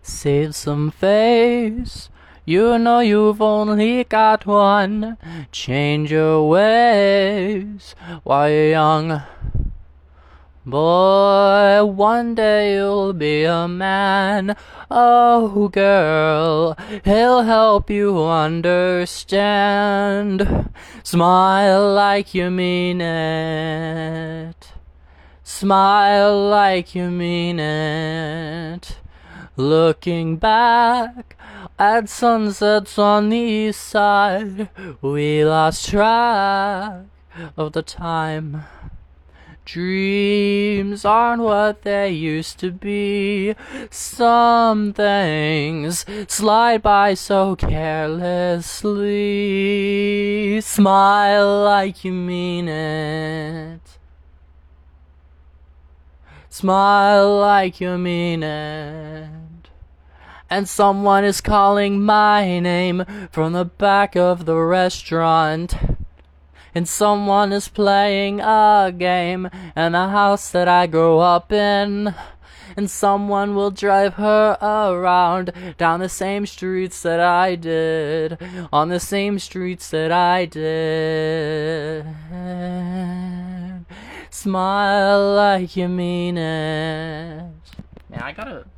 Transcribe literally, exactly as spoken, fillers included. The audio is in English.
Save some face. You know you've only got one. Change your ways while you're young. Boy, one day you'll be a man. Oh, girl, he'll help you understand. Smile like you mean it. Smile like you mean it. Looking back at sunsets on the east side, we lost track of the time. Dreams aren't what they used to be. Some things slide by so carelessly. Smile like you mean it. Smile like you mean it. And someone is calling my name from the back of the restaurant. And someone is playing a game in the house that I grew up in. And someone will drive her around down the same streets that I did, on the same streets that I did. Smile like you mean it. Man, I gotta